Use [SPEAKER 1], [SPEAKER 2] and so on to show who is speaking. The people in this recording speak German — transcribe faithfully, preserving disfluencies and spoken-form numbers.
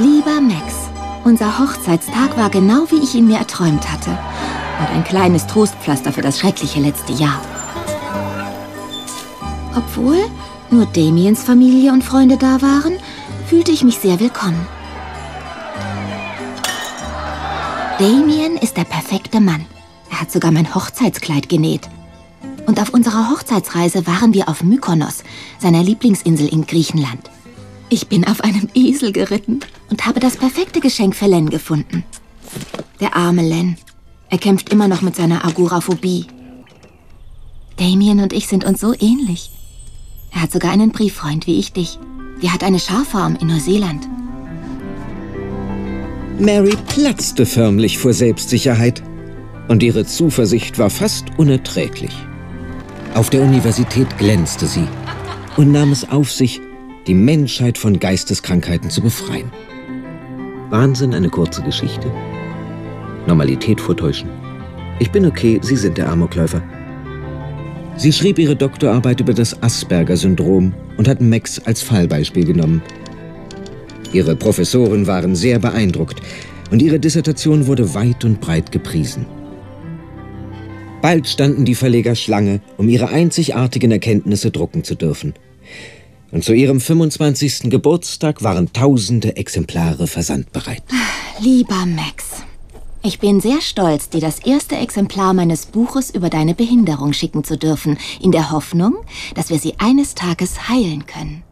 [SPEAKER 1] Lieber Max, unser Hochzeitstag war genau, wie ich ihn mir erträumt hatte. Und ein kleines Trostpflaster für das schreckliche letzte Jahr. Obwohl nur Damiens Familie und Freunde da waren, fühlte ich mich sehr willkommen. Damien ist der perfekte Mann. Er hat sogar mein Hochzeitskleid genäht. Und auf unserer Hochzeitsreise waren wir auf Mykonos, seiner Lieblingsinsel in Griechenland. Ich bin auf einem Esel geritten und habe das perfekte Geschenk für Len gefunden. Der arme Len. Er kämpft immer noch mit seiner Agoraphobie. Damien und ich sind uns so ähnlich. Er hat sogar einen Brieffreund wie ich dich. Die hat eine Schaffarm in Neuseeland.
[SPEAKER 2] Mary platzte förmlich vor Selbstsicherheit und ihre Zuversicht war fast unerträglich. Auf der Universität glänzte sie und nahm es auf sich, die Menschheit von Geisteskrankheiten zu befreien. Wahnsinn, eine kurze Geschichte. Normalität vortäuschen. Ich bin okay, Sie sind der Amokläufer. Sie schrieb ihre Doktorarbeit über das Asperger-Syndrom und hat Max als Fallbeispiel genommen. Ihre Professoren waren sehr beeindruckt und ihre Dissertation wurde weit und breit gepriesen. Bald standen die Verleger Schlange, um ihre einzigartigen Erkenntnisse drucken zu dürfen. Und zu ihrem fünfundzwanzigsten Geburtstag waren tausende Exemplare versandbereit.
[SPEAKER 1] Lieber Max, ich bin sehr stolz, dir das erste Exemplar meines Buches über deine Behinderung schicken zu dürfen, in der Hoffnung, dass wir sie eines Tages heilen können.